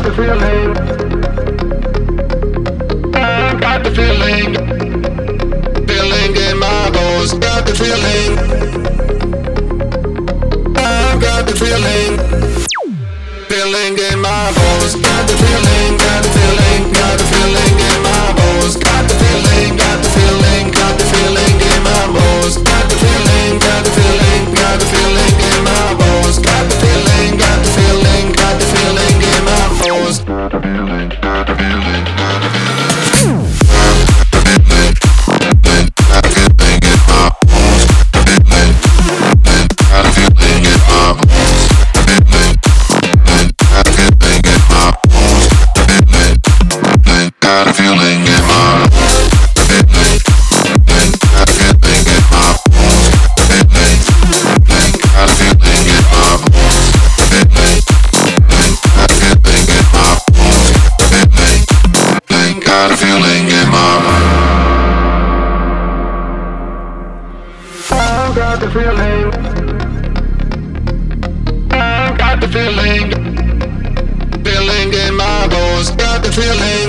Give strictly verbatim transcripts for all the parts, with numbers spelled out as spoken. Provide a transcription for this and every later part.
got the feeling. I got the feeling. Feeling in my bones. Got the feeling. I got the feeling. Feeling in my bones. Got the feeling. Got the feeling. Got the feeling in my bones. Got the feeling. Got the feeling. Got the feeling in my bones. Got the feeling. Got the feeling. Got the feeling in my bones. Got the feeling. Got the feeling. Got the feeling in my bones. Got the feeling. Got the feeling. Got the feeling. Got a feeling in my got a feeling in my I got the feeling. I got the feeling. Feeling in my bones. Got the feeling.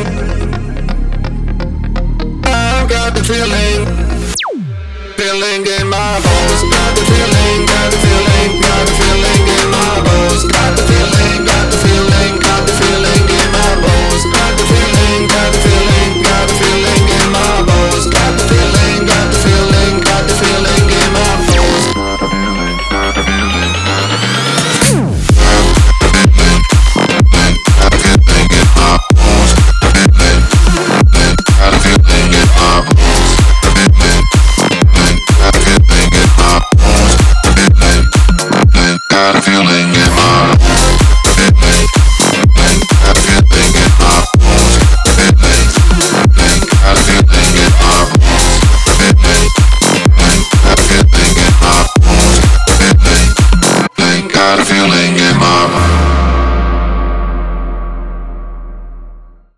I got the feeling. Feeling in my bones. Got the feeling. Got the feeling. Got the feeling in my bones. Got the feeling. Got the feeling. Got the feeling in my bones. Got the feeling. Got the feeling. Got the feeling in my bones. Got the feeling. Got the feeling. Got the feeling in my bones. Got the feeling. Got the feeling. Got the feeling. Got the feeling in my bones. Got a feeling in my bones. Got a feeling in my bones. Got a feeling in my got a feeling in my bones. Got a feeling in my bones. Got a feeling in my bones. Got a feeling in my